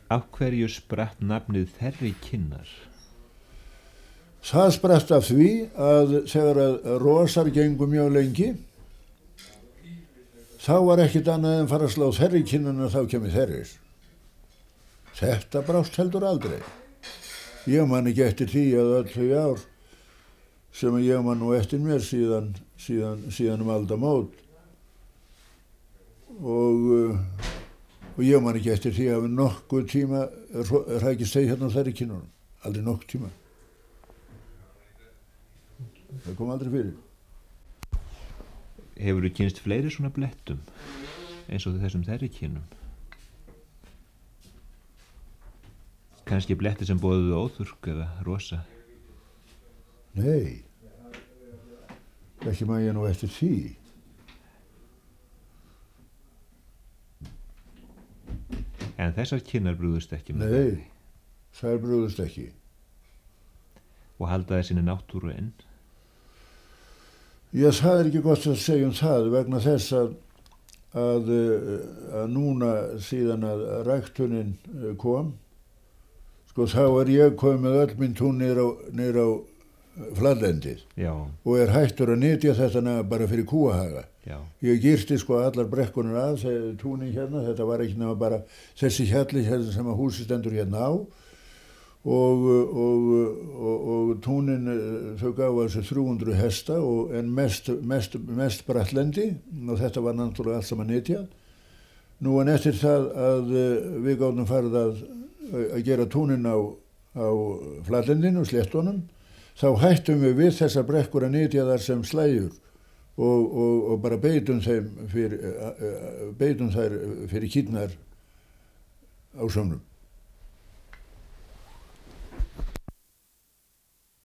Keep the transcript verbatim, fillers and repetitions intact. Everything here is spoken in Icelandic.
Af hverju spratt nafnið Þerrikinnar? Það spratt af því að þegar að rosar gengu mjög lengi, þá var ekkit annað en fara að slá þerrikinnuna, þá kemur þerrir. Þetta brást heldur aldrei. Ég man ekki eftir því að öll þau ár sem ég man nú eftir mér síðan, síðan, síðan um aldamót. Og, og ég man ekki eftir því að við nokkuð tíma rækist þau hérna á þerrikinnunum. Aldrei nokkuð tíma. Það kom aldrei fyrir. Hefurðu kynst fleiri svona blettum eins og þessum þerrikinnum? Kannski bletti sem boðuðu óþurrk eða rosa? Nei, ekki man ég nú eftir því. En þessar kinnar brugðust ekki með? Nei, þær brugðust ekki. Og halda þær sinni náttúru enn? Já, það er ekki gott að segja um það vegna þess að, að, að núna síðan að ræktunin kom, sko þá er ég komið með öll minn tún niður á, niður á flatlendið. Já. Og er hættur að nytja þetta bara fyrir kúahaga. Já. Ég girti sko allar brekkunar af þegar túnin hérna, þetta var ekki nema bara þessi hjalli hérna sem að húsi stendur hérna á og, og, og, og túnin þau gáðu þessu þrjú hundruð hesta og en mest, mest, mest brattlendi og þetta var náttúrulega allt saman nytjað. Nú en eftir það að við gáðum farið að að gera túnin á, á flatlendinu, sléttunum, þá hættum við við þessar brekkur að nytja þar sem slægjur og, og, og bara beitum þeim fyrir, beitum þær fyrir kýrnar á sömnum.